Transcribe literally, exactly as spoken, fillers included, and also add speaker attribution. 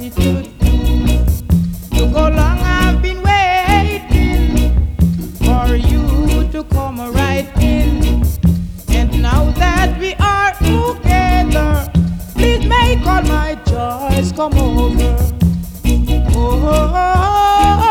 Speaker 1: me to do. Look how long I've been waiting for you to come right in. And now that we are together, please make all my joys come over. Oh, oh, oh, oh.